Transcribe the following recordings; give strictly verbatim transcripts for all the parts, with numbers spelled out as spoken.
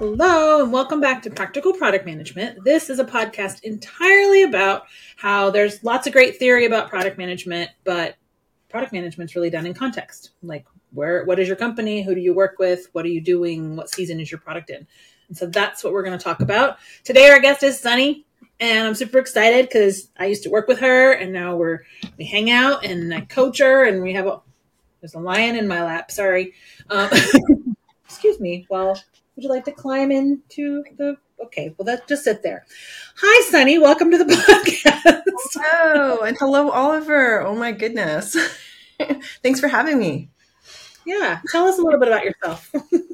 Hello, and welcome back to Practical Product Management. This is a podcast entirely about how there's lots of great theory about product management, but product management is really done in context. Like, where, what is your company? Who do you work with? What are you doing? What season is your product in? And so that's what we're going to talk about. Today, our guest is Sunny, and I'm super excited because I used to work with her, and now we're we hang out, and I coach her, and we have a there's a lion in my lap. Sorry. Um, excuse me. Well, would you like to climb into the... Okay, well, let's just sit there. Hi, Sunny. Welcome to the podcast. Hello, and hello, Oliver. Oh, my goodness. Thanks for having me. Yeah. Tell us a little bit about yourself.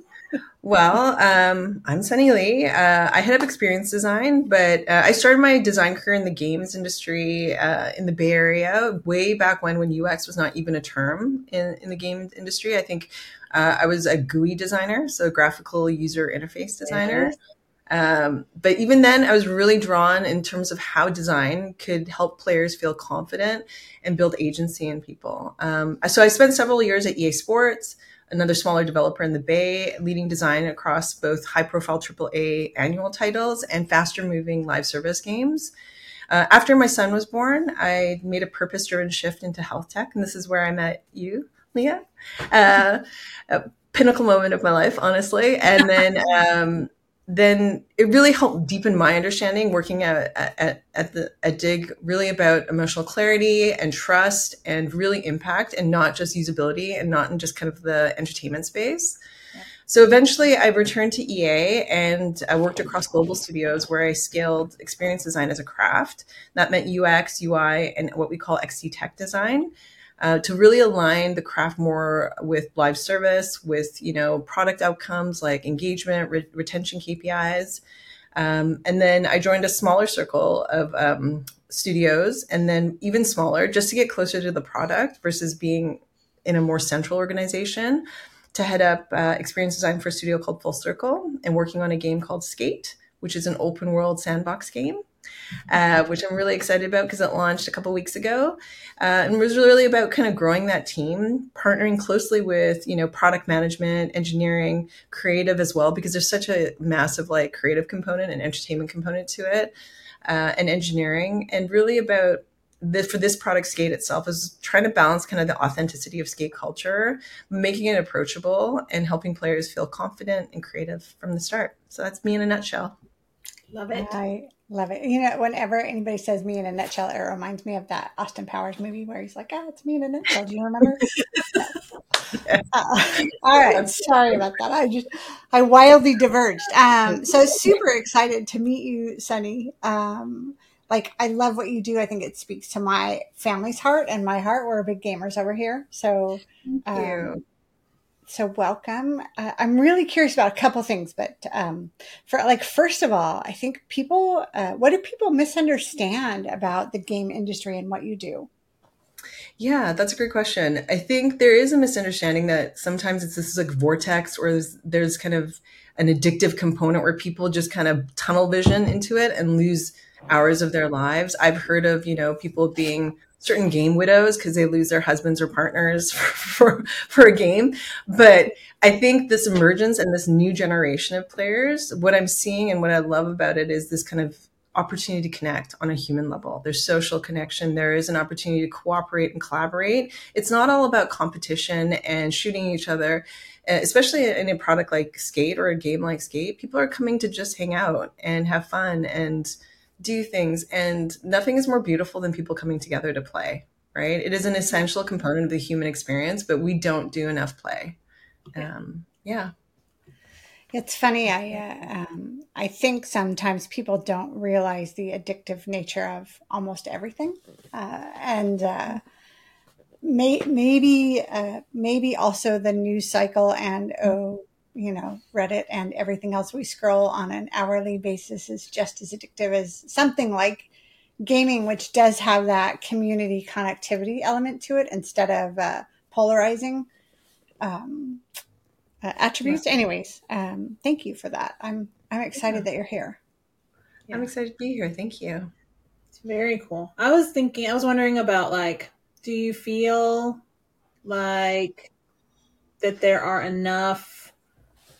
Well, um, I'm Sunny Lee. Uh, I head up experience design, but uh, I started my design career in the games industry uh, in the Bay Area way back when, when U X was not even a term in, in the game industry. I think uh, I was a G U I designer, so graphical user interface designer. Yes. Um, but even then, I was really drawn in terms of how design could help players feel confident and build agency in people. Um, so I spent several years at E A Sports, another smaller developer in the Bay, leading design across both high-profile triple A annual titles and faster-moving live service games. Uh, after my son was born, I made a purpose-driven shift into health tech, and this is where I met you, Leah. Uh, a pinnacle moment of my life, honestly. And then... Um, then it really helped deepen my understanding working at, at, at the at Dig, really about emotional clarity and trust and really impact and not just usability and not in just kind of the entertainment space. Yeah. So eventually I returned to E A and I worked across global studios where I scaled experience design as a craft. That meant U X, U I, and what we call X D tech design. Uh, to really align the craft more with live service, with, you know, product outcomes like engagement, re- retention K P Is. Um, and then I joined a smaller circle of um, studios and then even smaller just to get closer to the product versus being in a more central organization to head up uh, experience design for a studio called Full Circle and working on a game called Skate, which is an open world sandbox game. Uh, which I'm really excited about because it launched a couple weeks ago, uh, and was really about kind of growing that team, partnering closely with, you know, product management, engineering, creative as well, because there's such a massive like creative component and entertainment component to it, uh, and engineering, and really about this for this product Skate itself is trying to balance kind of the authenticity of skate culture, making it approachable and helping players feel confident and creative from the start. So that's me in a nutshell. Love it. I love it. You know, whenever anybody says me in a nutshell, it reminds me of that Austin Powers movie where he's like, ah, it's me in a nutshell. Do you remember? Yeah. uh, all right. Sorry about that. I just, I wildly diverged. Um, so super excited to meet you, Sunny. Um, like, I love what you do. I think it speaks to my family's heart and my heart. We're big gamers over here. So, Thank um, you. So welcome. Uh, I'm really curious about a couple things, but um, for like, first of all, I think people, uh, what do people misunderstand about the game industry and what you do? Yeah, that's a great question. I think there is a misunderstanding that sometimes it's this like vortex or there's, there's kind of an addictive component where people just kind of tunnel vision into it and lose hours of their lives. I've heard of, you know, people being certain game widows because they lose their husbands or partners for, for, for a game. But I think this emergence and this new generation of players, what I'm seeing and what I love about it is this kind of opportunity to connect on a human level. There's social connection. There is an opportunity to cooperate and collaborate. It's not all about competition and shooting each other, especially in a product like Skate or a game like Skate. People are coming to just hang out and have fun and do things, and nothing is more beautiful than people coming together to play, right? It is an essential component of the human experience, but we don't do enough play. Um, yeah. It's funny. I uh, um, I think sometimes people don't realize the addictive nature of almost everything, uh, and uh, may, maybe uh, maybe also the news cycle and oh, you know, Reddit and everything else we scroll on an hourly basis is just as addictive as something like gaming, which does have that community connectivity element to it instead of uh, polarizing um, uh, attributes. Anyways, um, thank you for that. I'm I'm excited Yeah. that you're here. Yeah. I'm excited to be here. Thank you. It's very cool. I was thinking, I was wondering about like, do you feel like that there are enough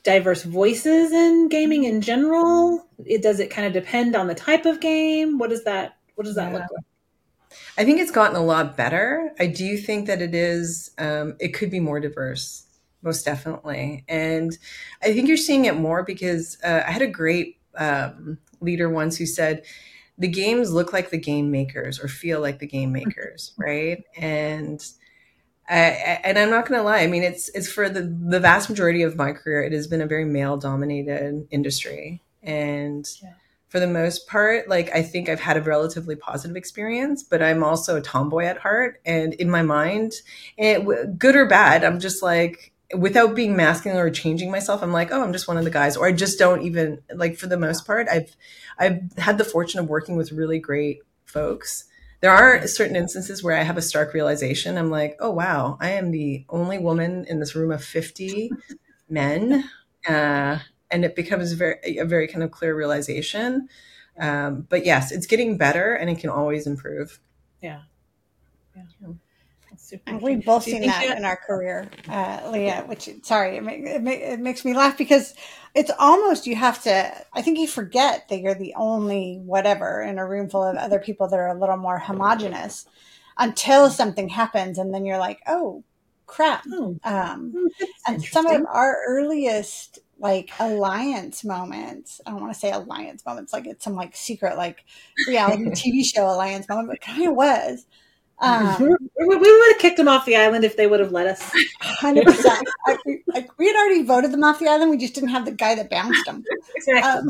diverse voices in gaming in general? It does it kind of depend on the type of game? What does that what does that Yeah. look like? I think it's gotten a lot better. I do think that it is, um, it could be more diverse, most definitely. And I think you're seeing it more because uh, I had a great um, leader once who said, the games look like the game makers or feel like the game makers, right? And I, and I'm not going to lie. I mean, it's it's for the the vast majority of my career, it has been a very male dominated industry, and Yeah. for the most part, like I think I've had a relatively positive experience. But I'm also a tomboy at heart, and in my mind, it, good or bad, I'm just like, without being masculine or changing myself, I'm like, oh, I'm just one of the guys, or I just don't even like. For the most part, I've I've had the fortune of working with really great folks. There are certain instances where I have a stark realization. I'm like, oh, wow, I am the only woman in this room of fifty men. Uh, and it becomes very, a very kind of clear realization. Um, but yes, it's getting better and it can always improve. Yeah. Yeah. That's super And interesting. we've both Do you seen think that that- in our career, uh, Leah, which, sorry, it, ma- it, ma- it makes me laugh because it's almost, you have to, I think you forget that you're the only whatever in a room full of other people that are a little more homogenous until something happens. And then you're like, oh, crap. Oh, Um, hmm, that's and some interesting. of our earliest like alliance moments, I don't want to say alliance moments, like it's some like secret, like reality T V show alliance moment, but it kind of was. Um, we, we would have kicked them off the island if they would have let us. one hundred percent. I, we- like we had already voted them off the island. We just didn't have the guy that bounced them. Exactly. Um,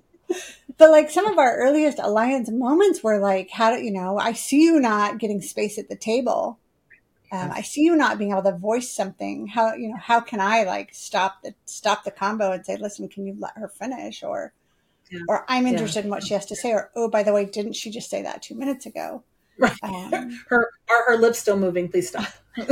but like some of our earliest alliance moments were like, how do you know, I see you not getting space at the table. Um, I see you not being able to voice something. How, you know, how can I like stop the, stop the combo and say, listen, can you let her finish? Or, Yeah. or I'm Yeah. interested in what she has to say. Or, oh, by the way, didn't she just say that two minutes ago? Right. Um, her are her lips still moving? Please stop.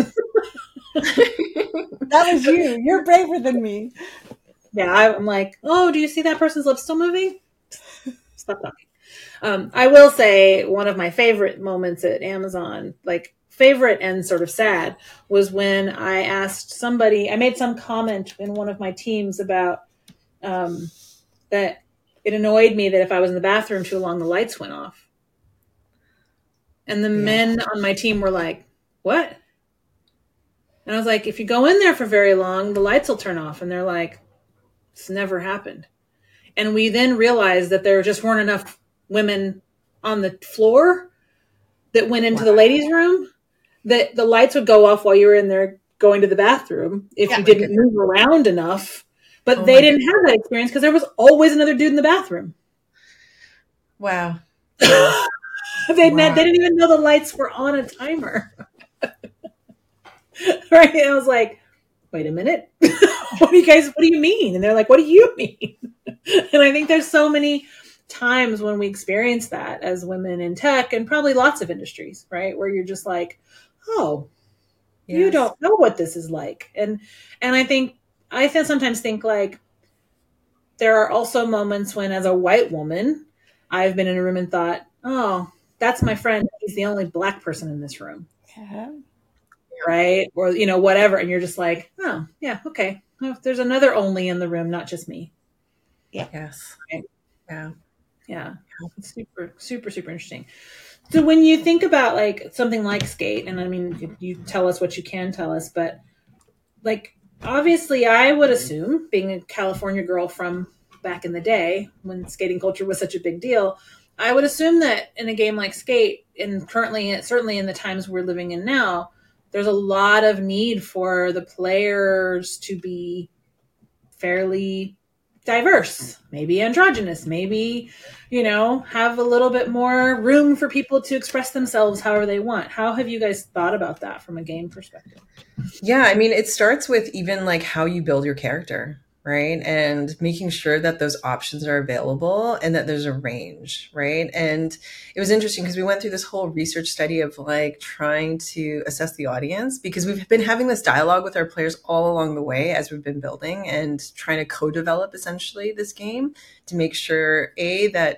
that was you. You're braver than me. Yeah, I'm like, oh, do you see that person's lips still moving? Stop talking. Um, I will say one of my favorite moments at Amazon, like favorite and sort of sad, was when I asked somebody, I made some comment in one of my teams about um, that it annoyed me that if I was in the bathroom too long, the lights went off. And the Yeah. men on my team were like, what? And I was like, if you go in there for very long, the lights will turn off. And they're like, it's never happened. And we then realized that there just weren't enough women on the floor that went into Wow. the ladies' room, that the lights would go off while you were in there going to the bathroom if Yeah. you didn't move around enough. But Oh they my didn't have that experience because there was always another dude in the bathroom. Wow. they, Wow. they didn't even know the lights were on a timer. Right? And I was like, wait a minute. What do you guys, what do you mean? And they're like, what do you mean? And I think there's so many times when we experience that as women in tech and probably lots of industries, right? Where you're just like, oh, you Yes. don't know what this is like. And, and I think, I feel sometimes think like there are also moments when as a white woman, I've been in a room and thought, oh, that's my friend. He's the only black person in this room. Yeah. Right. Or, you know, whatever. And you're just like, oh, yeah, okay. Well, there's another only in the room, not just me. Yes. Right. Yeah. Yeah. It's super, super, super interesting. So when you think about like something like Skate, and I mean, you, you tell us what you can tell us, but like, obviously I would assume, being a California girl from back in the day when skating culture was such a big deal, I would assume that in a game like Skate, and currently, certainly in the times we're living in now, there's a lot of need for the players to be fairly diverse, maybe androgynous, maybe, you know, have a little bit more room for people to express themselves however they want. How have you guys thought about that from a game perspective? Yeah, I mean, it starts with even like how you build your character, right? And making sure that those options are available and that there's a range, right? And it was interesting because we went through this whole research study of like trying to assess the audience, because we've been having this dialogue with our players all along the way as we've been building and trying to co-develop essentially this game to make sure, A, that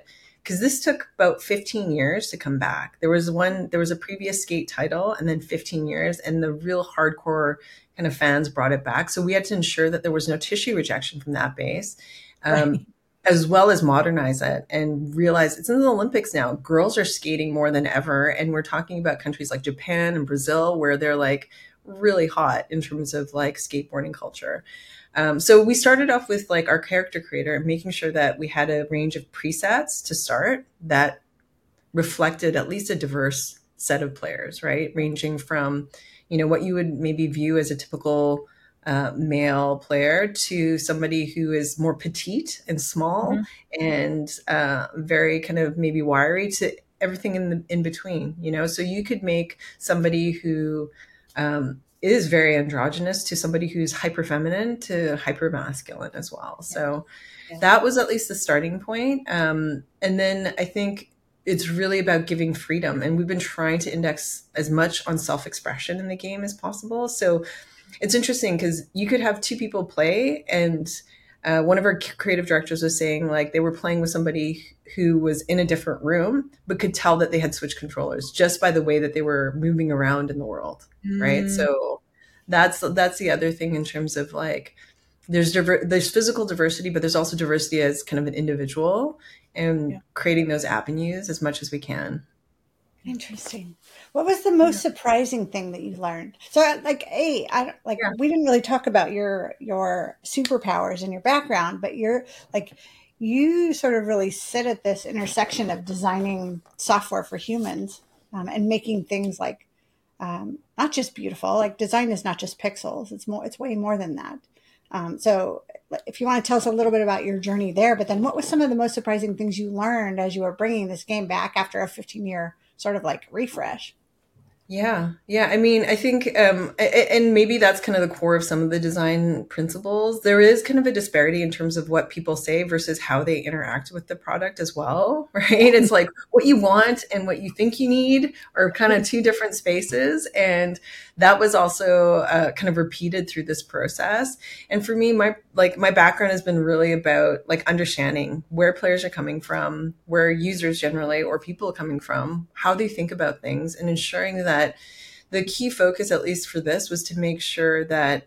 because this took about fifteen years to come back. There was one, there was a previous skate title and then fifteen years, and the real hardcore kind of fans brought it back. So we had to ensure that there was no tissue rejection from that base, um, right. as well as modernize it and realize it's in the Olympics now. Girls are skating more than ever. And we're talking about countries like Japan and Brazil, where they're like really hot in terms of like skateboarding culture. Um, so we started off with like our character creator and making sure that we had a range of presets to start that reflected at least a diverse set of players, right? Ranging from, you know, what you would maybe view as a typical uh, male player to somebody who is more petite and small mm-hmm. and uh, very kind of maybe wiry to everything in the in between, you know? So you could make somebody who um, is very androgynous to somebody who's hyper feminine to hyper masculine as well. So yeah. that was at least the starting point. Um, and then I think it's really about giving freedom. And we've been trying to index as much on self-expression in the game as possible. So it's interesting because you could have two people play, and uh, one of our creative directors was saying like they were playing with somebody who was in a different room, but could tell that they had switch controllers just by the way that they were moving around in the world. Mm. Right. So that's, that's the other thing in terms of like, there's diver- there's physical diversity, but there's also diversity as kind of an individual, and yeah. creating those avenues as much as we can. Interesting. What was the most yeah. surprising thing that you learned? So like, hey, I don't like, yeah. we didn't really talk about your, your superpowers and your background, but you're like, you sort of really sit at this intersection of designing software for humans um, and making things like, um, not just beautiful, like design is not just pixels. It's more, it's way more than that. Um, so if you want to tell us a little bit about your journey there, but then what was some of the most surprising things you learned as you were bringing this game back after a fifteen year sort of like refresh? Yeah. Yeah. I mean, I think, um, and maybe that's kind of the core of some of the design principles. There is kind of a disparity in terms of what people say versus how they interact with the product as well, right? It's like what you want and what you think you need are kind of two different spaces. And that was also uh, kind of repeated through this process. And for me, my, like my background has been really about like understanding where players are coming from, where users generally, or people are coming from, how they think about things, and ensuring that That the key focus, at least for this, was to make sure that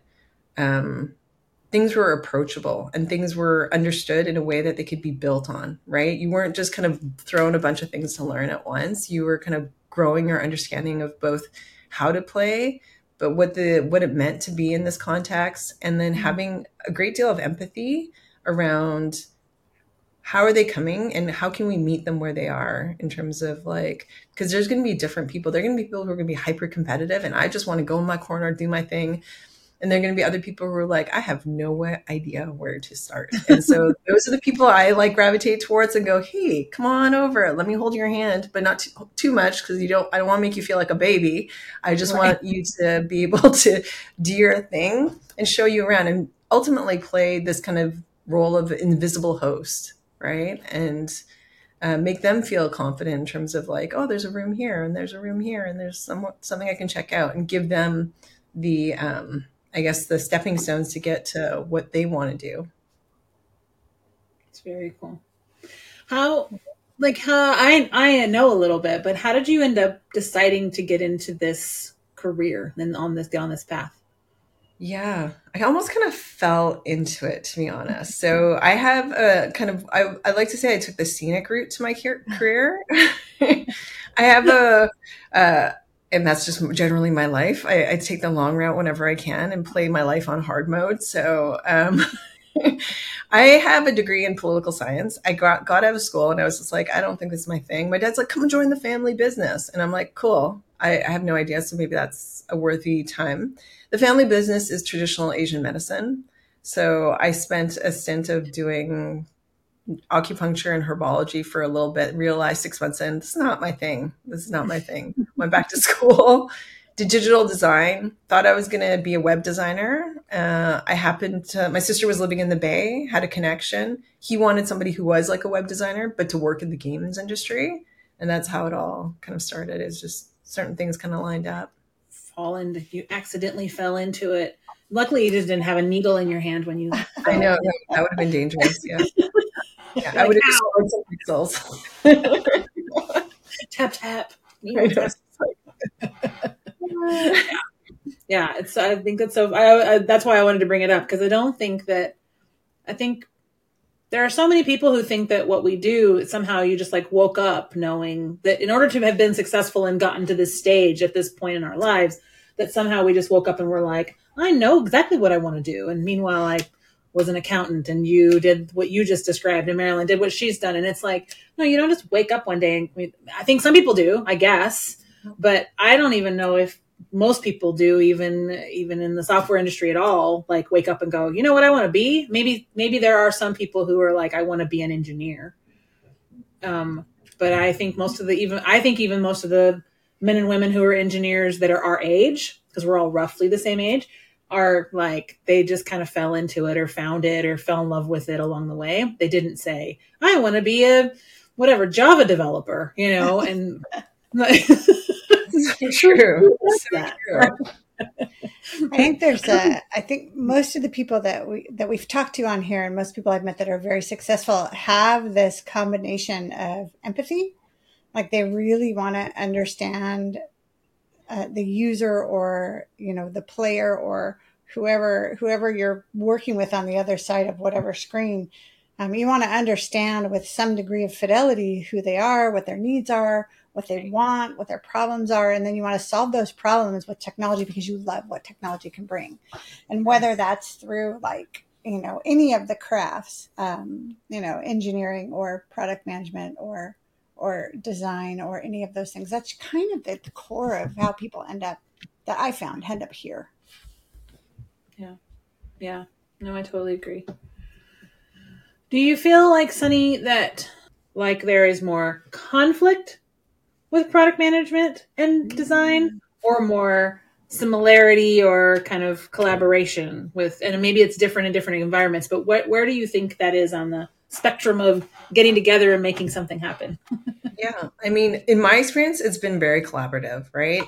um, things were approachable and things were understood in a way that they could be built on, right? You weren't just kind of throwing a bunch of things to learn at once. You were kind of growing your understanding of both how to play, but what the what it meant to be in this context, and then having a great deal of empathy around how are they coming and how can we meet them where they are in terms of like, because there's going to be different people. There are going to be people who are going to be hyper competitive and I just want to go in my corner, do my thing. And there are going to be other people who are like, I have no idea where to start. And so those are the people I like gravitate towards and go, hey, come on over. Let me hold your hand, but not too, too much because you don't, I don't want to make you feel like a baby. I just right. want you to be able to do your thing and show you around and ultimately play this kind of role of invisible host. Right. And uh, make them feel confident in terms of like, oh, there's a room here and there's a room here and there's some, something I can check out, and give them the, um, I guess, the stepping stones to get to what they want to do. It's very cool. How, like, how I, I know a little bit, but how did you end up deciding to get into this career and on this, on this path? Yeah, I almost kind of fell into it, to be honest. So I have a kind of, I, I like to say I took the scenic route to my career. I have a, uh, and that's just generally my life. I, I take the long route whenever I can and play my life on hard mode. So um, I have a degree in political science. I got, got out of school and I was just like, I don't think this is my thing. My dad's like, come and join the family business. And I'm like, cool. I, I have no idea. So maybe that's a worthy time. The family business is traditional Asian medicine. So I spent a stint of doing acupuncture and herbology for a little bit, realized six months in, this is not my thing. This is not my thing. Went back to school, did digital design, thought I was going to be a web designer. Uh, I happened to, my sister was living in the Bay, had a connection. He wanted somebody who was like a web designer, but to work in the games industry. And that's how it all kind of started. It's just certain things kind of lined up. Fall into, you accidentally fell into it. Luckily, you just didn't have a needle in your hand when you. I know that would have been dangerous. Yeah. Yeah, You're I would like, have destroyed some pixels. tap tap. You I know, know. tap. Yeah, it's. I think that's so. I, I, that's why I wanted to bring it up, because I don't think that. I think there are so many people who think that what we do, somehow you just like woke up knowing that in order to have been successful and gotten to this stage at this point in our lives, that somehow we just woke up and we're like, I know exactly what I want to do. And meanwhile, I was an accountant and you did what you just described and Marilyn did what she's done. And it's like, no, you don't just wake up one day. And we, I think some people do, I guess, but I don't even know if most people do, even even in the software industry at all, like wake up and go, you know what I want to be? Maybe maybe there are some people who are like, I want to be an engineer. Um, but I think most of the even I think even most of the men and women who are engineers that are our age, because we're all roughly the same age, are like they just kind of fell into it or found it or fell in love with it along the way. They didn't say, I want to be a whatever Java developer, you know, and So true. So that? true. I think there's a, I think most of the people that we, that we've talked to on here and most people I've met that are very successful have this combination of empathy. Like they really want to understand uh, the user or, you know, the player or whoever, whoever you're working with on the other side of whatever screen. Um, you want to understand with some degree of fidelity who they are, what their needs are, what they want, what their problems are, and then you want to solve those problems with technology because you love what technology can bring. And whether that's through like, you know, any of the crafts, um, you know, engineering or product management or or design or any of those things, that's kind of the, the core of how people end up, that I found, end up here. Yeah. Yeah. No, I totally agree. Do you feel like, Sunny, that like there is more conflict with product management and design, or more similarity or kind of collaboration with, and maybe it's different in different environments, but wh- where do you think that is on the spectrum of getting together and making something happen? Yeah, I mean, in my experience, it's been very collaborative, right?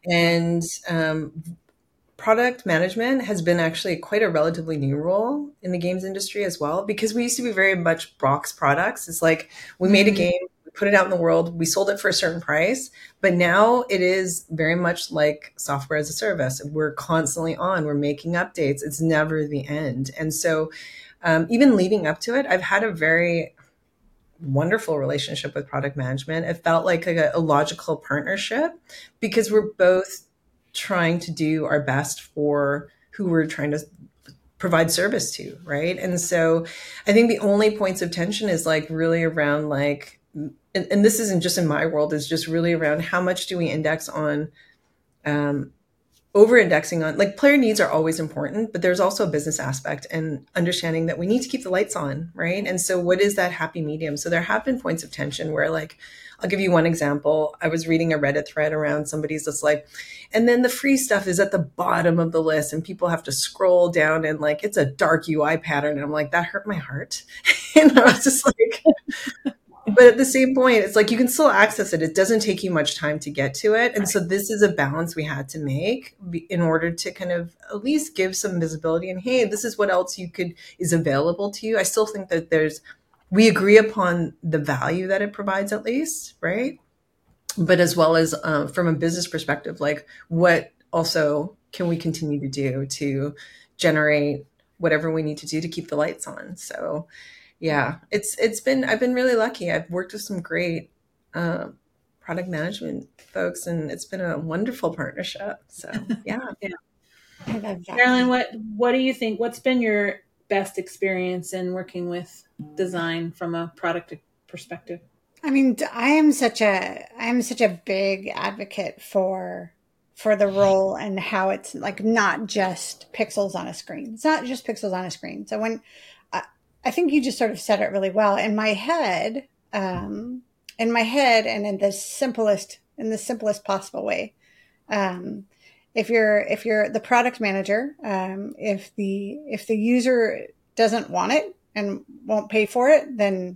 And um, product management has been actually quite a relatively new role in the games industry as well, because we used to be very much box products. It's like we made a game, we put it out in the world, we sold it for a certain price, but now it is very much like software as a service. We're constantly on, we're making updates. It's never the end. And so um, even leading up to it, I've had a very wonderful relationship with product management. It felt like a, a logical partnership because we're both trying to do our best for who we're trying to provide service to, right? And so I think the only points of tension is like really around like, and, and this isn't just in my world, is just really around how much do we index on um, over indexing on, like, player needs are always important, but there's also a business aspect and understanding that we need to keep the lights on, right? And so what is that happy medium? So there have been points of tension where, like, I'll give you one example. I was reading a Reddit thread around somebody's just like, and then the free stuff is at the bottom of the list and people have to scroll down and like, it's a dark U I pattern. And I'm like, that hurt my heart. And I was just like, but at the same point, it's like you can still access it. It doesn't take you much time to get to it. And so this is a balance we had to make in order to kind of at least give some visibility and, hey, this is what else you could is available to you. I still think that there's, we agree upon the value that it provides at least, right? But as well as um, from a business perspective, like what also can we continue to do to generate whatever we need to do to keep the lights on? So yeah, it's it's been I've been really lucky. I've worked with some great uh, product management folks, and it's been a wonderful partnership. So yeah, Yeah. I love that. Marilyn, what what do you think? What's been your best experience in working with design from a product perspective? I mean, I am such a I am such a big advocate for for the role and how it's like not just pixels on a screen. It's not just pixels on a screen. So when I, I think you just sort of said it really well in my head, um, in my head, and in the simplest in the simplest possible way. Um, if you're if you're the product manager, um, if the if the user doesn't want it and won't pay for it, then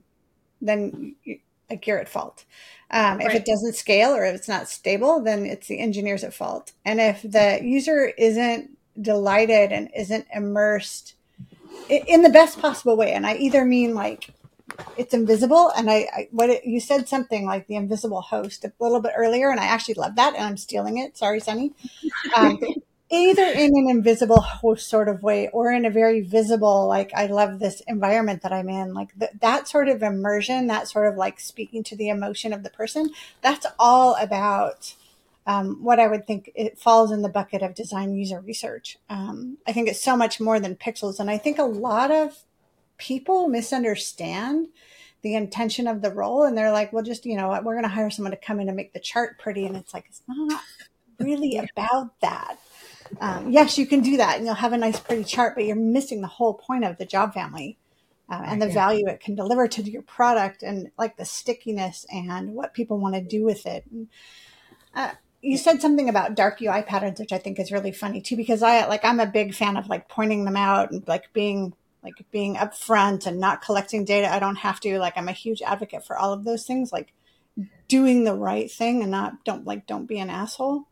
then you, like you're at fault. Um, right. If it doesn't scale or if it's not stable, then it's the engineers at fault. And if the user isn't delighted and isn't immersed in the best possible way, and I either mean like it's invisible. And I, I what it, you said something like the invisible host a little bit earlier, and I actually love that, and I'm stealing it. Sorry, Sunny. Um, either in an invisible host sort of way or in a very visible, like, I love this environment that I'm in, like th- that sort of immersion, that sort of like speaking to the emotion of the person. That's all about um, what I would think it falls in the bucket of design user research. Um, I think it's so much more than pixels. And I think a lot of people misunderstand the intention of the role. And they're like, well, just, you know, we're going to hire someone to come in and make the chart pretty. And it's like, it's not really about that. Um, yes, you can do that and you'll have a nice, pretty chart, but you're missing the whole point of the job family uh, and the value it can deliver to your product, and like the stickiness and what people want to do with it. And, uh, you said something about dark U I patterns, which I think is really funny too, because I like, I'm a big fan of like pointing them out and like being like being upfront and not collecting data. I don't have to, like, I'm a huge advocate for all of those things, like doing the right thing and not, don't like, don't be an asshole.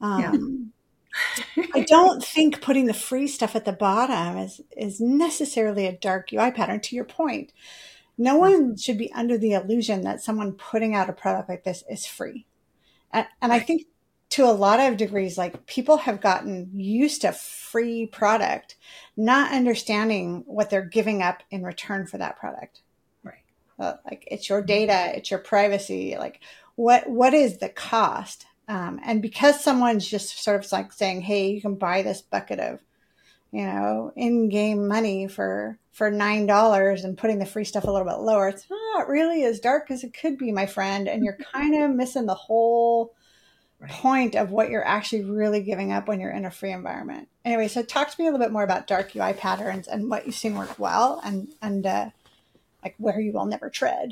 Um, yeah. I don't think putting the free stuff at the bottom is, is necessarily a dark U I pattern. To your point, no one should be under the illusion that someone putting out a product like this is free. And, and right. I think to a lot of degrees, like, people have gotten used to free product, not understanding what they're giving up in return for that product. Right. Uh, like, it's your data, it's your privacy. Like, what, what is the cost? Um, and because someone's just sort of like saying, hey, you can buy this bucket of, you know, in-game money for, for nine dollars and putting the free stuff a little bit lower, it's not really as dark as it could be, my friend. And you're kind of missing the whole right. point of what you're actually really giving up when you're in a free environment. Anyway, so talk to me a little bit more about dark U I patterns and what you've seen work well, and, and uh, like where you will never tread.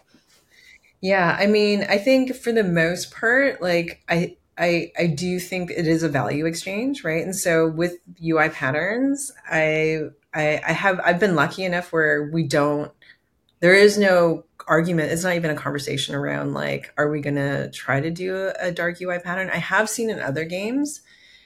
Yeah, I mean, I think for the most part, like I, I, I do think it is a value exchange, right? And so with U I patterns, I, I, I have, I've been lucky enough where we don't, there is no argument. It's not even a conversation around like, are we going to try to do a dark U I pattern? I have seen in other games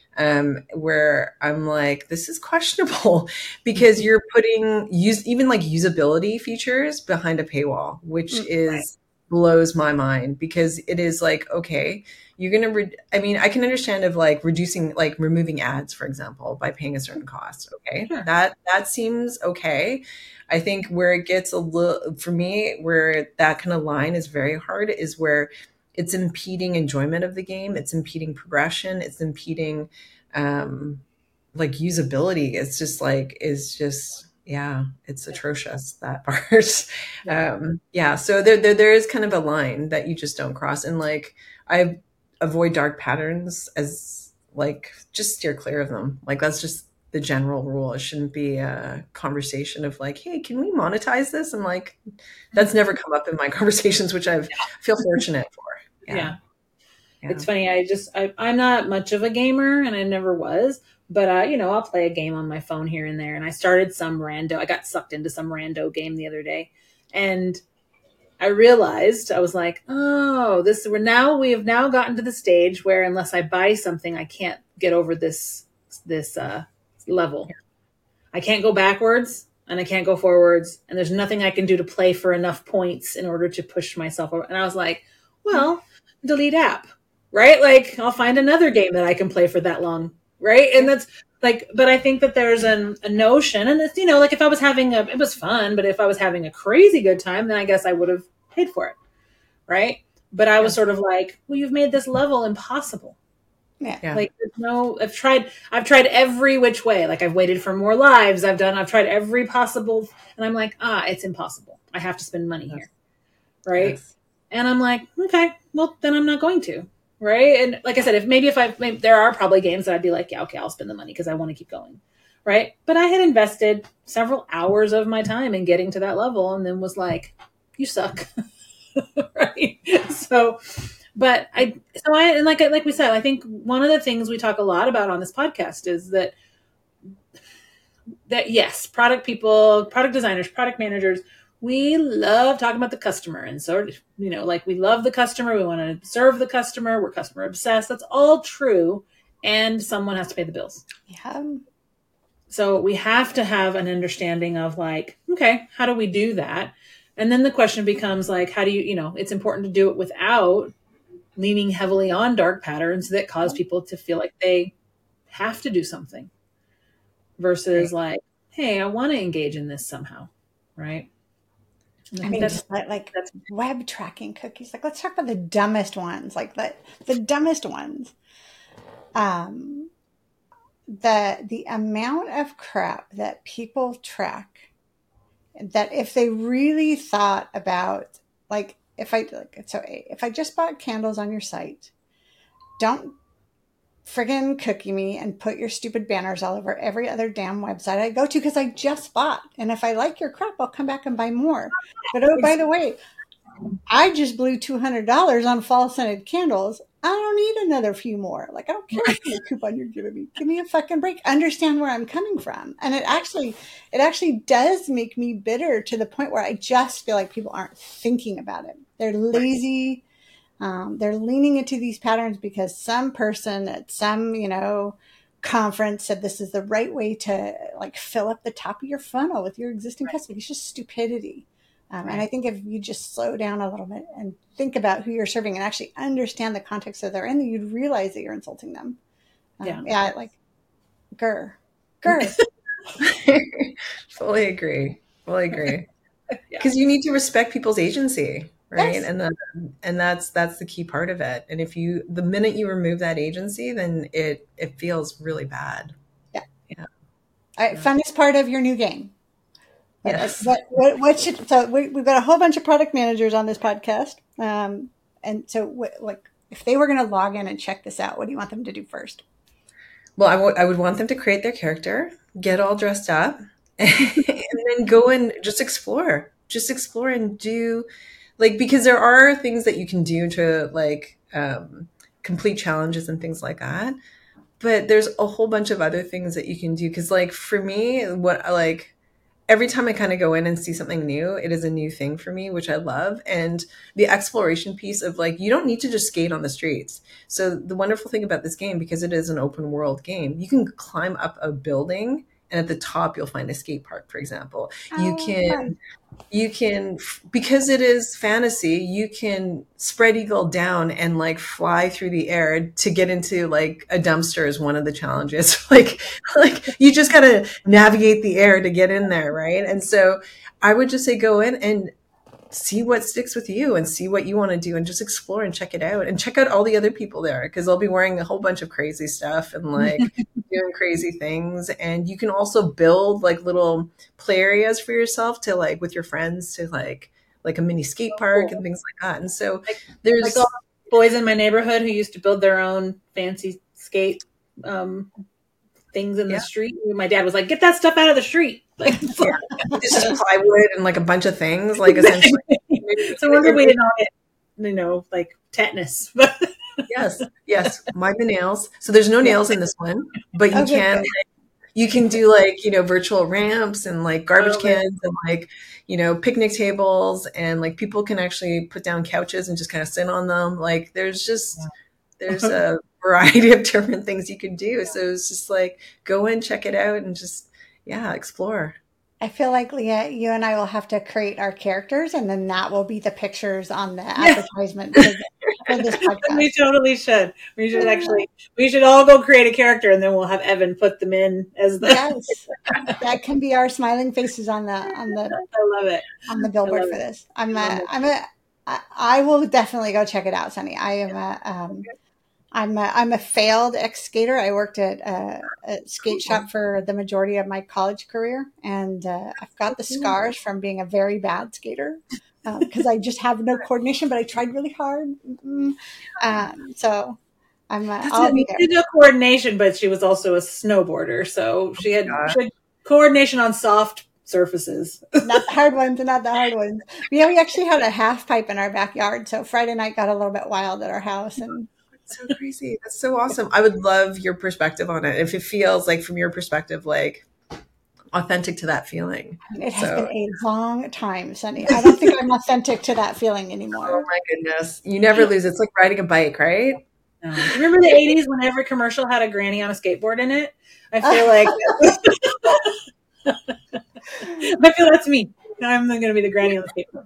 um, where I'm like, this is questionable because you're putting use, even like usability features behind a paywall, which mm, is, right. blows my mind, because it is like, okay, you're going to, re- I mean, I can understand of like reducing, like removing ads, for example, by paying a certain cost. Okay. Sure. That, that seems okay. I think where it gets a little, for me, where that kind of line is very hard is where it's impeding enjoyment of the game. It's impeding progression. It's impeding, um, like usability. It's just like, is just, yeah, it's atrocious, that part. Yeah. Um, yeah. So there, there, there is kind of a line that you just don't cross. And like, I avoid dark patterns as like, just steer clear of them. Like, that's just the general rule. It shouldn't be a conversation of like, hey, can we monetize this? I'm like, that's never come up in my conversations, which I've, I feel fortunate for. Yeah. yeah. yeah. It's funny. I just, I, I'm not much of a gamer, and I never was. But, uh, you know, I'll play a game on my phone here and there. And I started some rando. I got sucked into some rando game the other day. And I realized, I was like, oh, this, we're now, we have now gotten to the stage where unless I buy something, I can't get over this, this uh, level. I can't go backwards and I can't go forwards. And there's nothing I can do to play for enough points in order to push myself over. And I was like, well, delete app, right? Like, I'll find another game that I can play for that long. Right. And that's like, but I think that there's an, a notion, and it's, you know, like if I was having a, it was fun, but if I was having a crazy good time, then I guess I would have paid for it. Right. But I was sort of like, well, you've made this level impossible. Yeah. Like, there's no, I've tried, I've tried every which way. Like, I've waited for more lives. I've done, I've tried every possible, and I'm like, ah, it's impossible. I have to spend money yes. here. Right. Yes. And I'm like, okay, well, then I'm not going to. Right. And like I said, if maybe if I, maybe, there are probably games that I'd be like, yeah, okay, I'll spend the money because I want to keep going. Right. But I had invested several hours of my time in getting to that level, and then was like, you suck. Right. So, but I, so I, and like, like we said, I think one of the things we talk a lot about on this podcast is that, that yes, product people, product designers, product managers, we love talking about the customer. And so, you know, like, we love the customer. We want to serve the customer. We're customer obsessed. That's all true. And someone has to pay the bills. Yeah. So we have to have an understanding of like, okay, how do we do that? And then the question becomes like, how do you, you know, it's important to do it without leaning heavily on dark patterns that cause people to feel like they have to do something versus right. like, hey, I want to engage in this somehow. Right. I, I mean, that's, just like, like that's, web tracking cookies. Like, let's talk about the dumbest ones, like the, the dumbest ones. Um, the, the amount of crap that people track that if they really thought about, like, if I, like, so if I just bought candles on your site, don't friggin' cookie me and put your stupid banners all over every other damn website I go to because I just bought. And if I like your crap, I'll come back and buy more. But oh, by the way, I just blew two hundred dollars on fall scented candles. I don't need another few more. Like, I don't care what kind of coupon you're giving me. Give me a fucking break. Understand where I'm coming from. And it actually, it actually does make me bitter to the point where I just feel like people aren't thinking about it. They're lazy. Um, they're leaning into these patterns because some person at some, you know, conference said this is the right way to like fill up the top of your funnel with your existing right. customers. It's just stupidity. Um, right. And I think if you just slow down a little bit and think about who you're serving and actually understand the context that they're in, then you'd realize that you're insulting them. Um, yeah. Yeah. Like, grr, grr. Fully agree. Fully agree. Because yeah. you need to respect people's agency. Right. Yes. And then, and that's, that's the key part of it. And if you, the minute you remove that agency, then it, it feels really bad. Yeah. Yeah. All right. Yeah. Funnest part of your new game. Yes. What, what, what should, so we, we've got a whole bunch of product managers on this podcast. Um, and so what, like, if they were going to log in and check this out, what do you want them to do first? Well, I, w- I would want them to create their character, get all dressed up, and then go and just explore, just explore and do, like, because there are things that you can do to like um, complete challenges and things like that. But there's a whole bunch of other things that you can do. Cause like for me, what like every time I kind of go in and see something new, it is a new thing for me, which I love. And the exploration piece of like, you don't need to just skate on the streets. So the wonderful thing about this game, because it is an open world game, you can climb up a building and at the top you'll find a skate park, for example. Oh, you can... Fun. You can, because it is fantasy, you can spread eagle down and like fly through the air to get into like a dumpster is one of the challenges. like, like you just got to navigate the air to get in there. Right. And so I would just say, go in and see what sticks with you and see what you want to do and just explore and check it out and check out all the other people there. Cause they'll be wearing a whole bunch of crazy stuff and like doing crazy things. And you can also build like little play areas for yourself to like with your friends to like, like a mini skate park oh, cool. and things like that. And so like, there's like all the boys in my neighborhood who used to build their own fancy skate, um, things in yeah. the street. My dad was like, get that stuff out of the street. Like, yeah. It's just plywood and like a bunch of things, like essentially. So I wonder if we didn't all get, you know, like tetanus. yes, yes. Mind the nails. So there's no nails in this one, but you okay. can, like, you can do like, you know, virtual ramps and like garbage oh, cans and like, you know, picnic tables and like people can actually put down couches and just kind of sit on them. Like there's just, yeah. there's a variety of different things you can do. So it's just like, go in, check it out and just, yeah, explore. I feel like, Leah, you and I will have to create our characters and then that will be the pictures on the advertisement for, the, for this podcast. We totally should. We should actually, we should all go create a character and then we'll have Evan put them in as the. Yes. That can be our smiling faces on the, on the, I love it. On the billboard for this. I'm a, I'm a, I, I will definitely go check it out, Sunny. I am a, um, I'm a, I'm a failed ex-skater. I worked at a, a skate shop for the majority of my college career. And uh, I've got the scars from being a very bad skater because um, I just have no coordination, but I tried really hard. Mm-hmm. Um, so I'm uh, I'll be there. She did no coordination, but she was also a snowboarder. So she had, she had coordination on soft surfaces. Not the hard ones, not the hard ones. Yeah, we actually had a half pipe in our backyard. So Friday night got a little bit wild at our house and so crazy. That's so awesome. I would love your perspective on it. If it feels like from your perspective, like authentic to that feeling. It has so. been a long time, Sunny. I don't think I'm authentic to that feeling anymore. Oh my goodness. You never lose. It's like riding a bike, right? No. Remember the eighties when every commercial had a granny on a skateboard in it? I feel like, I feel that's me. Now I'm going to be the granny on the paper.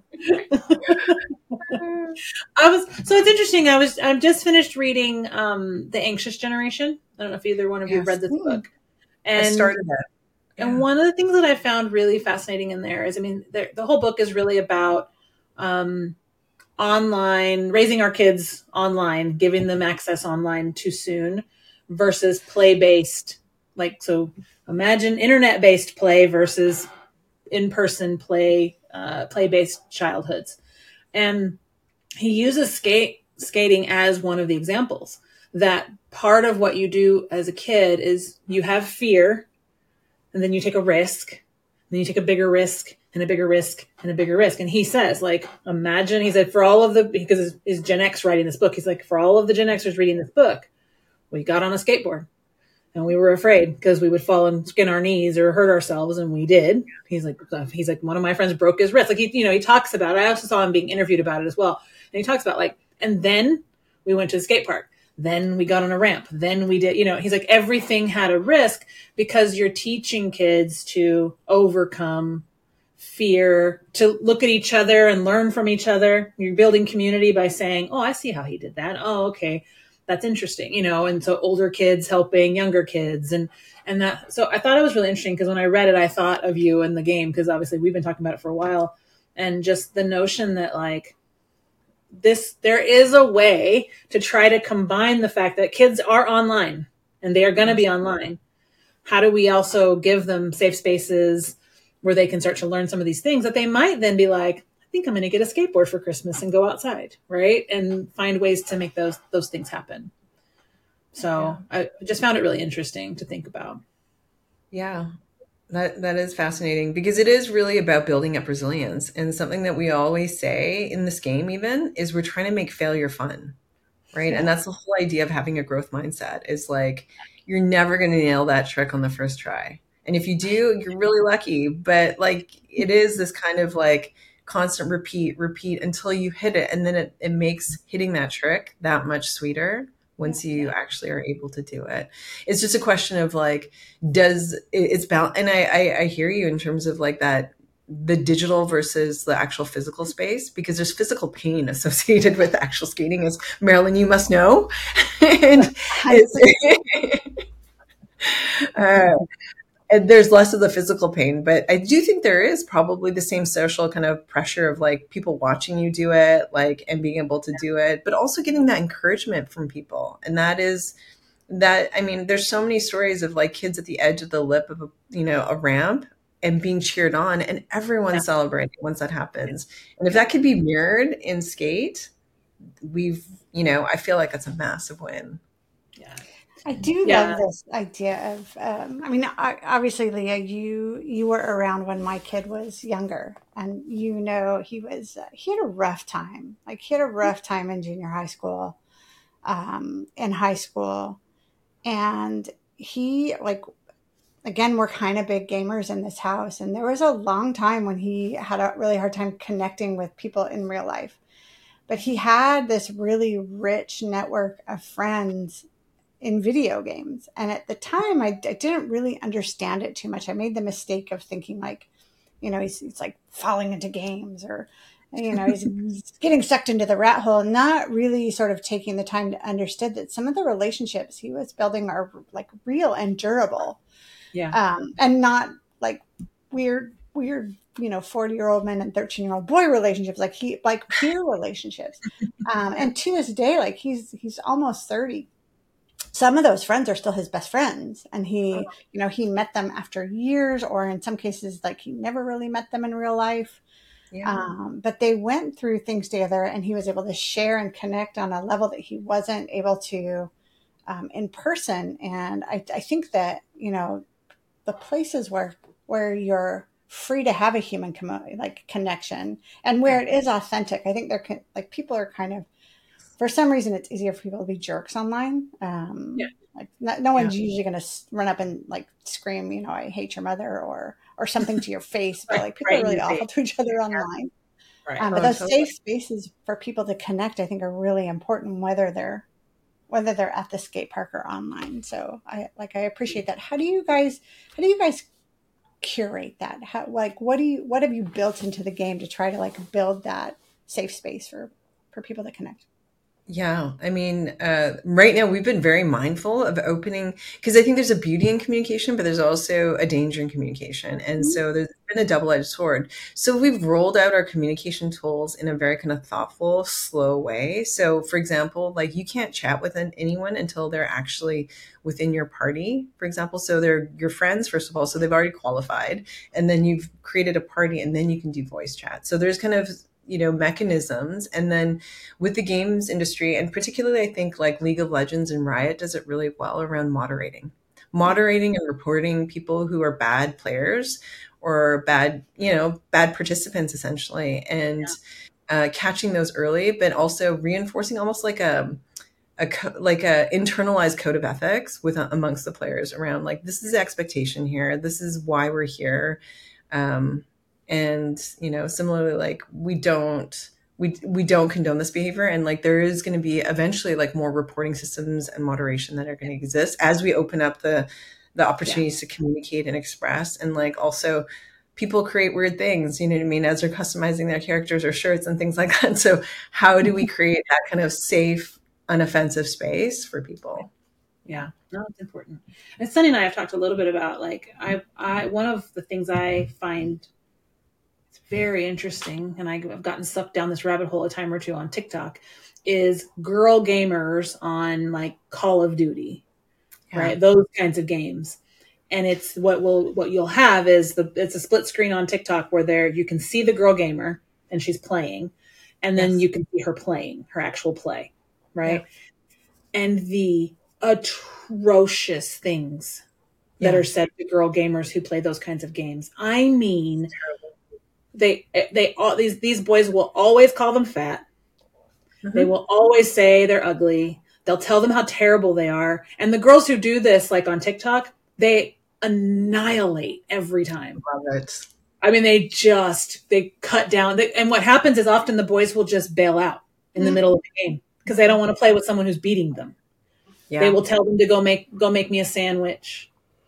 I was so it's interesting. I was I'm just finished reading um, The Anxious Generation. I don't know if either one of you have Yes. read this book. And I started it. And Yeah. one of the things that I found really fascinating in there is, I mean, the, the whole book is really about um, online, raising our kids online, giving them access online too soon versus play-based. Like, so imagine internet-based play versus in-person play, uh, play-based childhoods. And he uses skate skating as one of the examples that part of what you do as a kid is you have fear, and then you take a risk, and then you take a bigger risk and a bigger risk and a bigger risk. And he says, like, imagine, he said, for all of the, because is, is Gen X writing this book, he's like, for all of the Gen Xers reading this book, we got on a skateboard and we were afraid because we would fall and skin our knees or hurt ourselves. And we did. He's like, he's like, one of my friends broke his wrist. Like, he, you know, he talks about it. I also saw him being interviewed about it as well. And he talks about like, and then we went to the skate park. Then we got on a ramp. Then we did, you know, he's like, everything had a risk because you're teaching kids to overcome fear, to look at each other and learn from each other. You're building community by saying, oh, I see how he did that. Oh, okay. That's interesting, you know, and so older kids helping younger kids. And, and that, so I thought it was really interesting because when I read it, I thought of you and the game, because obviously we've been talking about it for a while. And just the notion that like, this, there is a way to try to combine the fact that kids are online and they are going to be online. How do we also give them safe spaces where they can start to learn some of these things that they might then be like, I think I'm going to get a skateboard for Christmas and go outside. Right. And find ways to make those, those things happen. So yeah. I just found it really interesting to think about. Yeah. That that is fascinating because it is really about building up resilience. And something that we always say in this game even is we're trying to make failure fun, right? Yeah. And that's the whole idea of having a growth mindset is like, you're never going to nail that trick on the first try. And if you do, you're really lucky. But like, it is this kind of like constant repeat, repeat until you hit it. And then it, it makes hitting that trick that much sweeter once you actually are able to do it. It's just a question of like, does it's balance. And I, I, I hear you in terms of like that, the digital versus the actual physical space, because there's physical pain associated with actual skating, as Marilyn, you must know. and, it's, uh, and there's less of the physical pain, but I do think there is probably the same social kind of pressure of like people watching you do it, like, and being able to do it, but also getting that encouragement from people. And that is that, I mean, there's so many stories of like kids at the edge of the lip of a, you know, a ramp and being cheered on and everyone yeah. celebrating once that happens. And if that could be mirrored in skate, we've, you know, I feel like that's a massive win. Yeah. I do yeah. love this idea of, um, I mean, I, obviously, Leah, you you were around when my kid was younger, and you know he was uh, he had a rough time. Like he had a rough time in junior high school, um, in high school, and he like again we're kind of big gamers in this house, and there was a long time when he had a really hard time connecting with people in real life, but he had this really rich network of friends in video games. And at the time, I, I didn't really understand it too much. I made the mistake of thinking like, you know, he's, he's like falling into games or, you know, he's, he's getting sucked into the rat hole, not really sort of taking the time to understand that some of the relationships he was building are like real and durable. Yeah. Um, and not like weird, weird, you know, forty year old men and thirteen year old boy relationships, like he, like peer relationships. Um, and to this day, like he's, he's almost thirty. Some of those friends are still his best friends. And he, you know, he met them after years, or in some cases, like he never really met them in real life. Yeah. Um, but they went through things together and he was able to share and connect on a level that he wasn't able to um, in person. And I, I think that, you know, the places where, where you're free to have a human com- like connection and where it is authentic, I think they're like people are kind of, for some reason, it's easier for people to be jerks online. Um, yeah. Like no, no one's yeah. usually going to run up and like scream, you know, I hate your mother or or something to your face. But like people right, are really awful to each other yeah. online. Right. Um, but oh, those totally. safe spaces for people to connect, I think, are really important, whether they're whether they're at the skate park or online. So I like I appreciate that. How do you guys how do you guys curate that? How, like, what do you, what have you built into the game to try to like build that safe space for, for people to connect? Yeah, I mean, uh, right now we've been very mindful of opening because I think there's a beauty in communication, but there's also a danger in communication. And Mm-hmm. so there's been a double-edged sword. So we've rolled out our communication tools in a very kind of thoughtful, slow way. So for example, like you can't chat with an- anyone until they're actually within your party, for example. So they're your friends, first of all, so they've already qualified. And then you've created a party and then you can do voice chat. So there's kind of you know, mechanisms. And then with the games industry, and particularly I think like League of Legends and Riot does it really well around moderating, moderating and reporting people who are bad players or bad, you know, bad participants essentially, and yeah. uh, catching those early, but also reinforcing almost like a, a co- like a internalized code of ethics with uh, amongst the players around like, this is the expectation here. This is why we're here. Um, And, you know, similarly, like we don't, we, we don't condone this behavior. And like, there is going to be eventually like more reporting systems and moderation that are going to exist as we open up the, the opportunities yeah. to communicate and express. And like, also people create weird things, you know what I mean? As they're customizing their characters or shirts and things like that. So how do we create that kind of safe, unoffensive space for people? Yeah, no, it's important. And Sunny and I have talked a little bit about like, I, I, one of the things I find very interesting, and I've gotten sucked down this rabbit hole a time or two on TikTok, is girl gamers on like Call of Duty, yeah. right? Those kinds of games. And it's what will what you'll have is the it's a split screen on TikTok where there you can see the girl gamer and she's playing, and then yes. you can see her playing, her actual play, right? Yeah. And the atrocious things yeah. that are said to girl gamers who play those kinds of games. I mean, They, they, all these, these boys will always call them fat. Mm-hmm. They will always say they're ugly. They'll tell them how terrible they are. And the girls who do this, like on TikTok, they annihilate every time. Love it. I mean, they just, they cut down. They, and what happens is often the boys will just bail out in mm-hmm. the middle of the game because they don't want to play with someone who's beating them. Yeah. They will tell them to go make, go make me a sandwich.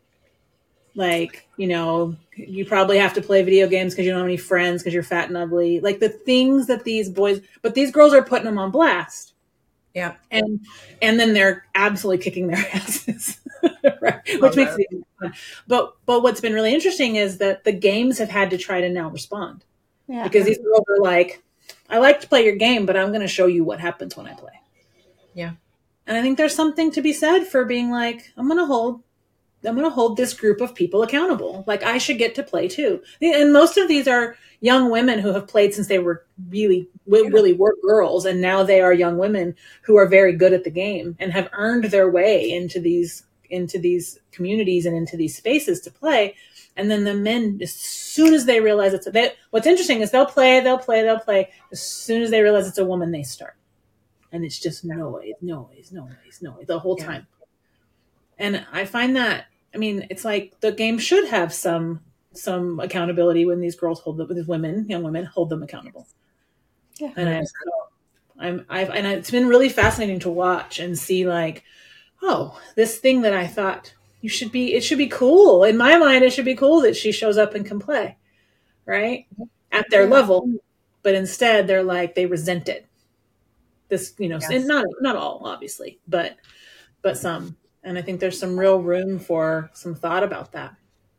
Like, you know, you probably have to play video games because you don't have any friends because you're fat and ugly. Like the things that these boys, but these girls are putting them on blast. Yeah. And and then they're absolutely kicking their asses, right? Which makes it even fun. But, but what's been really interesting is that the games have had to try to now respond. Yeah. Because these girls are like, I like to play your game, but I'm going to show you what happens when I play. Yeah. And I think there's something to be said for being like, I'm going to hold I'm going to hold this group of people accountable. Like I should get to play too. And most of these are young women who have played since they were really, really were girls. And now they are young women who are very good at the game and have earned their way into these, into these communities and into these spaces to play. And then the men, as soon as they realize it's a, they, what's interesting is they'll play, they'll play, they'll play. As soon as they realize it's a woman, they start. And it's just noise, noise, noise, noise the whole time. And I find that, I mean, it's like the game should have some some accountability when these girls hold them, these women, young women, hold them accountable. Yeah, and I'm, so I'm, I've, and it's been really fascinating to watch and see, like, oh, this thing that I thought you should be, it should be cool. In my mind, it should be cool that she shows up and can play, right, at their yeah. level. But instead, they're like they resent it. This, you know, yes. and not not all, obviously, but but some. And I think there's some real room for some thought about that.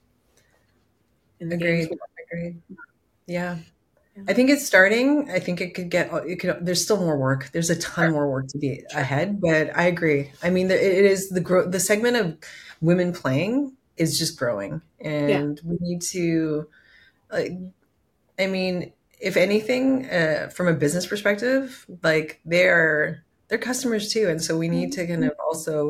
In the Agreed. Agreed. Yeah. yeah. I think it's starting. I think it could get, it could, there's still more work. There's a ton more work to be ahead, but I agree. I mean, it is the growth, the segment of women playing is just growing and yeah. we need to, like, I mean, if anything, uh, from a business perspective, like they're, they're customers too. And so we need to kind of also,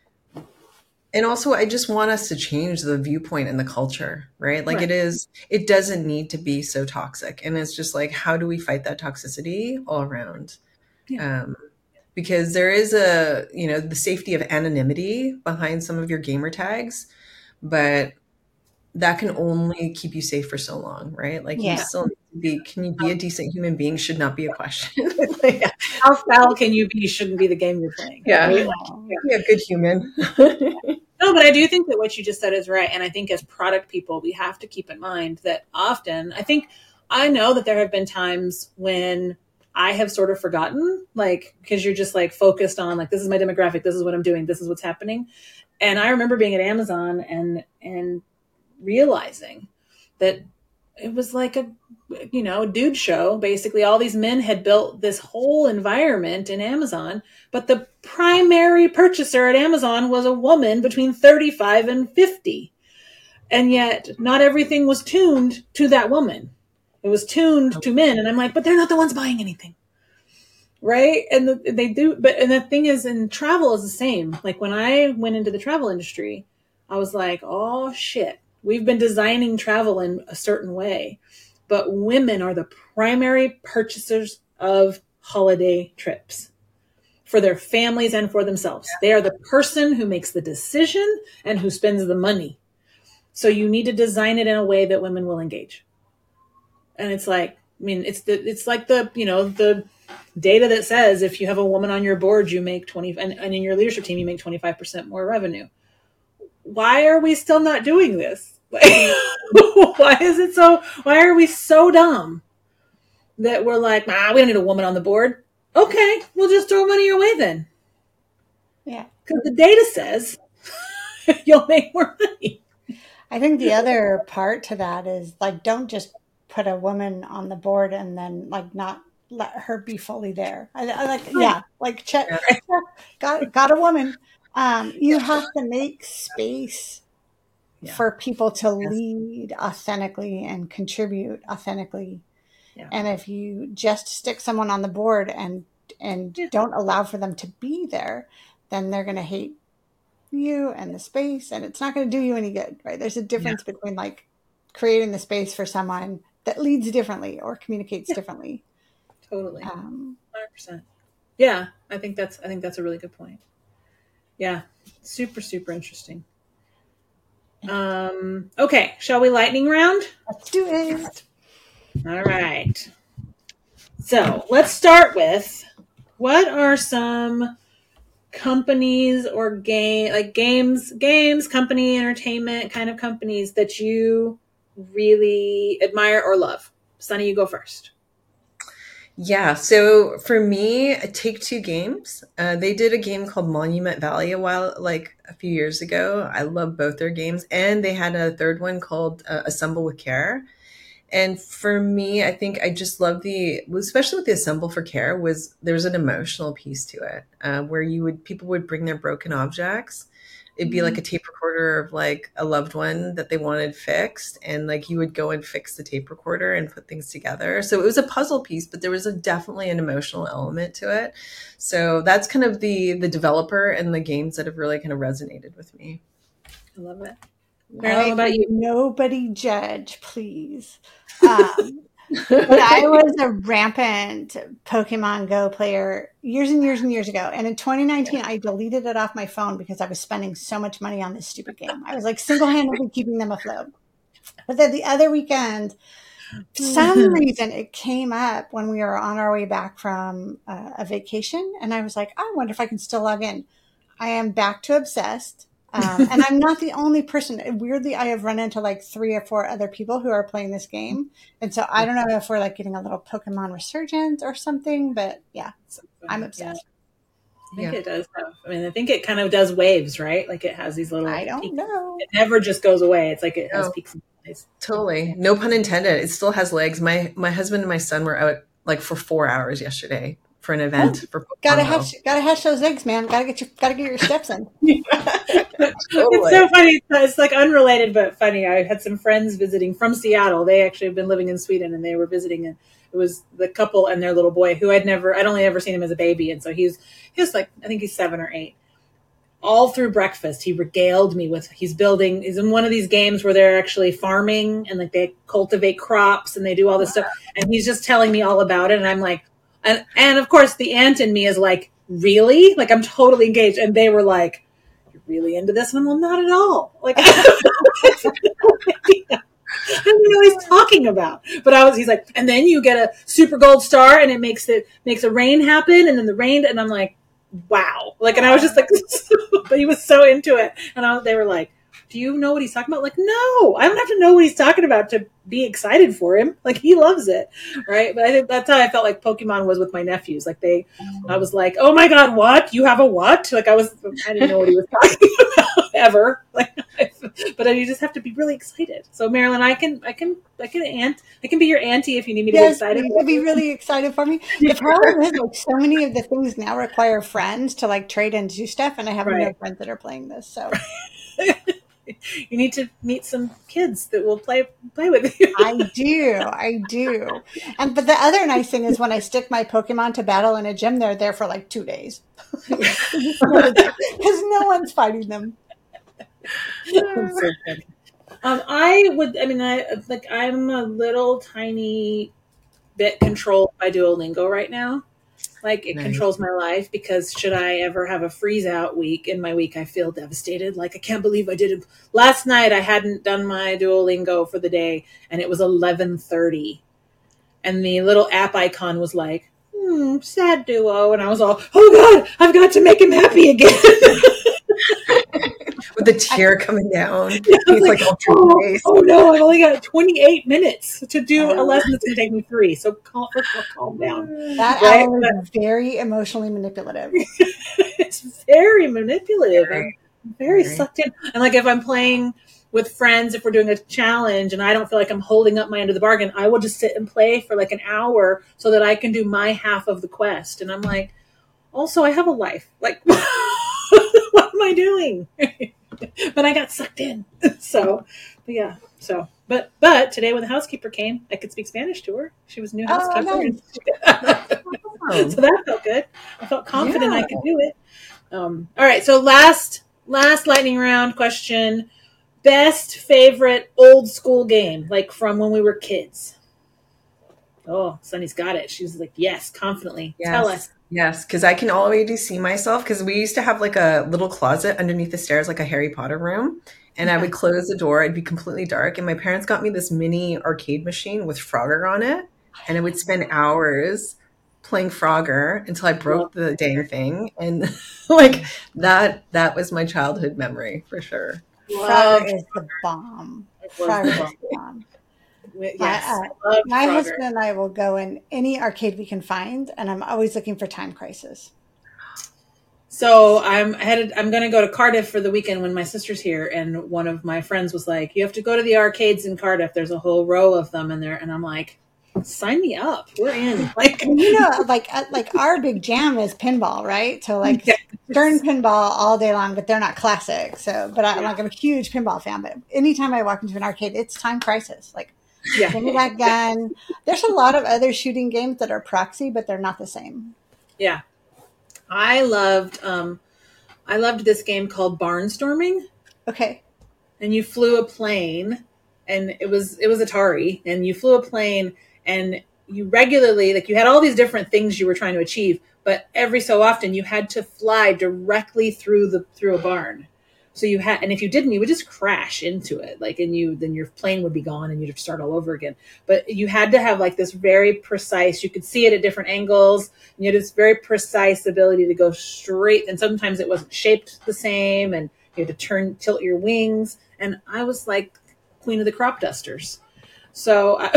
and also, I just want us to change the viewpoint and the culture, right? Like right. it is, it doesn't need to be so toxic. And it's just like, how do we fight that toxicity all around? Yeah. Um, because there is a, you know, the safety of anonymity behind some of your gamer tags, but that can only keep you safe for so long, right? Like yeah. you still need to be, can you be a decent human being should not be a question. yeah. How foul can you be shouldn't be the game you're playing. Yeah. Right? Like, yeah. Be a good human. No, but I do think that what you just said is right. And I think as product people, we have to keep in mind that often, I think, I know that there have been times when I have sort of forgotten, like, because you're just like focused on like, this is my demographic, this is what I'm doing, this is what's happening. And I remember being at Amazon and, and realizing that it was like a, you know, dude show. Basically, all these men had built this whole environment in Amazon, but the primary purchaser at Amazon was a woman between thirty-five and fifty. And yet not everything was tuned to that woman. It was tuned to men. And I'm like, but they're not the ones buying anything. Right. And the, they do. But and the thing is, in travel is the same. Like when I went into the travel industry, I was like, oh, shit. We've been designing travel in a certain way, but women are the primary purchasers of holiday trips for their families and for themselves. They are the person who makes the decision and who spends the money. So you need to design it in a way that women will engage. And it's like, I mean, it's the, it's like the, you know, the data that says if you have a woman on your board, you make twenty, and, and in your leadership team, you make twenty-five percent more revenue. Why are we still not doing this? Why is it so, why are we so dumb that we're like, ah, we don't need a woman on the board. Okay, we'll just throw money your way then. Yeah. Because the data says you'll make more money. I think the other part to that is like, don't just put a woman on the board and then like not let her be fully there. I, I like, yeah, like check, check, got, got a woman. Um, you have to make space yeah. for people to yes. lead authentically and contribute authentically. Yeah. And if you just stick someone on the board and, and yeah. don't allow for them to be there, then they're going to hate you and the space, and it's not going to do you any good, right? There's a difference yeah. between like creating the space for someone that leads differently or communicates yeah. differently. Totally. Um, one hundred percent. Yeah. I think that's, I think that's a really good point. Yeah. Super, super interesting. Um, okay. Shall we lightning round? Let's do it. All right. So let's start with, what are some companies or game, like games, games, company, entertainment kind of companies that you really admire or love? Sunny, you go first. Yeah, so for me, Take-Two Games, uh, they did a game called Monument Valley a while, like a few years ago. I love both their games, and they had a third one called uh, Assemble with Care. And for me, I think I just love the, especially with the Assemble for Care, was there's an emotional piece to it, uh, where you would people would bring their broken objects. It'd be mm-hmm. like a tape recorder of like a loved one that they wanted fixed, and like you would go and fix the tape recorder and put things together. So it was a puzzle piece, but there was a definitely an emotional element to it. So that's kind of the the developer and the games that have really kind of resonated with me. I love it. Marilyn, what about you? Nobody judge, please. Um, but I was a rampant Pokemon Go player years and years and years ago. And in twenty nineteen, I deleted it off my phone because I was spending so much money on this stupid game. I was like single-handedly keeping them afloat. But then the other weekend, for some reason, it came up when we were on our way back from uh, a vacation. And I was like, I wonder if I can still log in. I am back to obsessed. Um, and I'm not the only person. Weirdly, I have run into like three or four other people who are playing this game. And so I don't know if we're like getting a little Pokemon resurgence or something, but yeah, I'm obsessed. Yeah. I think yeah. it does have, I mean, I think it kind of does waves, right? Like it has these little I don't peaks. know. It never just goes away. It's like it has no. peaks and valleys. Totally. No pun intended. It still has legs. My my husband and my son were out like for four hours yesterday for an event. Oh, for gotta hatch, gotta hatch those eggs, man. Gotta get your, gotta get your steps in. Totally. It's so funny. It's like unrelated, but funny. I had some friends visiting from Seattle. They actually have been living in Sweden, and they were visiting. And it was the couple and their little boy, who I'd never, I'd only ever seen him as a baby, and so he's he was like, I think he's seven or eight. All through breakfast, he regaled me with, he's building, he's in one of these games where they're actually farming and like they cultivate crops and they do all this stuff, and he's just telling me all about it, and I'm like. And and of course, the aunt in me is like, really? Like, I'm totally engaged. And they were like, you're really into this? And I'm, well, not at all. Like, I don't know what he's talking about. But I was, he's like, and then you get a super gold star and it makes it, makes a rain happen. And then the rain, and I'm like, wow. Like, and I was just like, but he was so into it. And I, they were like, do you know what he's talking about? Like, no, I don't have to know what he's talking about to be excited for him. Like, he loves it. Right. But I think that's how I felt like Pokemon was with my nephews. Like they, I was like, oh my God, what? You have a what? Like I was, I didn't know what he was talking about ever. Like, but you just have to be really excited. So Marilyn, I can, I can, I can aunt, I can be your auntie if you need me to Yes, be excited. you could be really excited for me. The problem is, like, so many of the things now require friends to like trade and do stuff, and I have Right. no friends that are playing this. So you need to meet some kids that will play play with you. I do, I do. And but the other nice thing is when I stick my Pokemon to battle in a gym, they're there for like two days because no one's fighting them. That's so funny. Um, I would, I mean, I like, I'm a little tiny bit controlled by Duolingo right now. Like it Nice. controls my life because should I ever have a freeze out week in my week, I feel devastated. Like I can't believe I did it. Last night I hadn't done my Duolingo for the day and it was eleven thirty and the little app icon was like, hmm, sad Duo. And I was all, oh God, I've got to make him happy again. With the tear coming down. Yeah, He's like, like all oh, face. oh no, I've only got twenty-eight minutes to do a lesson that's going to take me three. So calm, calm down. That Right? owl is very emotionally manipulative. It's very manipulative. Very. I'm very Very. sucked in. And like if I'm playing with friends, if we're doing a challenge and I don't feel like I'm holding up my end of the bargain, I will just sit and play for like an hour so that I can do my half of the quest. And I'm like, also I have a life. Like, what am I doing? But I got sucked in. So, but yeah. So, but but today when the housekeeper came, I could speak Spanish to her. She was new Oh, housekeeper. nice. So that felt good. I felt confident Yeah. I could do it. Um, all right. So last last lightning round question: best favorite old school game, like from when we were kids. Oh, Sunny's got it. She was like, yes, confidently. Yes. Tell us. Yes, because I can already see myself because we used to have like a little closet underneath the stairs, like a Harry Potter room. And I would close the door, it'd be completely dark. And my parents got me this mini arcade machine with Frogger on it. And I would spend hours playing Frogger until I broke the dang thing. And like that, that was my childhood memory for sure. Love Frogger is the bomb. was the Frogger is bomb. the bomb. Yes, My, uh, love My Frogger. husband and I will go in any arcade we can find, and I'm always looking for Time Crisis. So I'm headed. I'm going to go to Cardiff for the weekend when my sister's here, and one of my friends was like, "You have to go to the arcades in Cardiff. There's a whole row of them in there." And I'm like, "Sign me up. We're in." Like, You know, like uh, like our big jam is pinball, right? So like Yes. Stern pinball all day long, but they're not classic. So, but I, like I'm a huge pinball fan. But anytime I walk into an arcade, it's Time Crisis. Like, yeah, give me that gun. There's a lot of other shooting games that are proxy, but they're not the same. yeah. I loved. Um, I loved this game called Barnstorming. Okay. And you flew a plane, and it was it was Atari, and you flew a plane, and you regularly, like, you had all these different things you were trying to achieve, but every so often you had to fly directly through the through a barn. So you had, and if you didn't, you would just crash into it, like, and you then your plane would be gone, and you'd have to start all over again. But you had to have like this very precise. You could see it at different angles, and you had this very precise ability to go straight. And sometimes it wasn't shaped the same, and you had to turn tilt your wings. And I was like queen of the crop dusters. So I,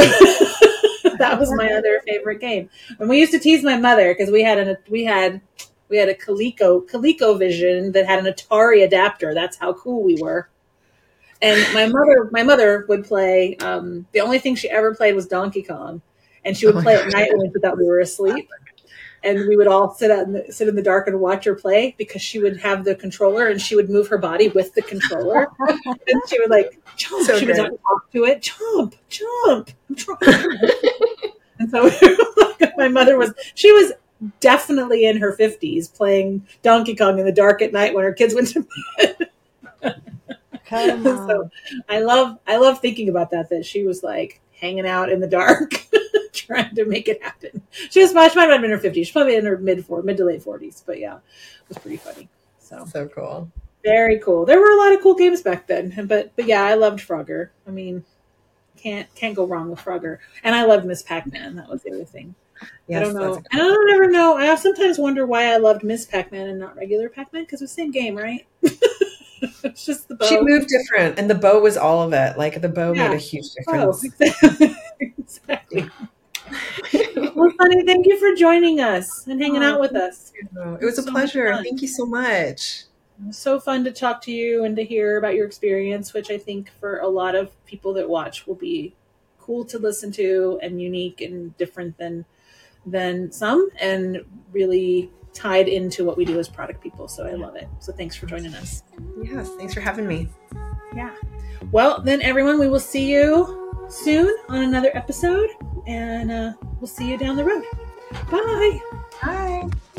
that was my other favorite game. And we used to tease my mother because we had an we had. We had a Coleco, ColecoVision that had an Atari adapter. That's how cool we were. And my mother, my mother would play. Um, the only thing she ever played was Donkey Kong, and she would Oh my play at God. night when she thought we were asleep. And we would all sit out in the, sit in the dark and watch her play because she would have the controller and she would move her body with the controller. And she would like jump. So she would great. talk to it, jump, jump. I'm trying. And so my mother was. She was. Definitely in her fifties playing Donkey Kong in the dark at night when her kids went to bed. Come on. So I love I love thinking about that, that she was like hanging out in the dark trying to make it happen. She was she might have been in her fifties. She's probably in her mid four mid to late forties, but yeah, it was pretty funny. So So cool. very cool. There were a lot of cool games back then. But but yeah, I loved Frogger. I mean, can't can't go wrong with Frogger. And I loved Miss Pac-Man. That was the other thing. Yes, I don't know. that's I don't ever know. I sometimes wonder why I loved Miss Pac-Man and not regular Pac-Man, because it's the same game, right? It's just the bow. She moved different, and the bow was all of it. Like the bow Yeah. made a huge Oh, difference. exactly. Exactly. Well, Sunny, thank you for joining us and hanging out with us. It was a So much pleasure. fun. Thank you so much. It was so fun to talk to you and to hear about your experience, which I think for a lot of people that watch will be cool to listen to and unique and different than than some, and really tied into what we do as product people. So I love it. So thanks for joining us. Yes, thanks for having me. Yeah. Well, then, everyone, we will see you soon on another episode, and uh, we'll see you down the road. Bye. Bye.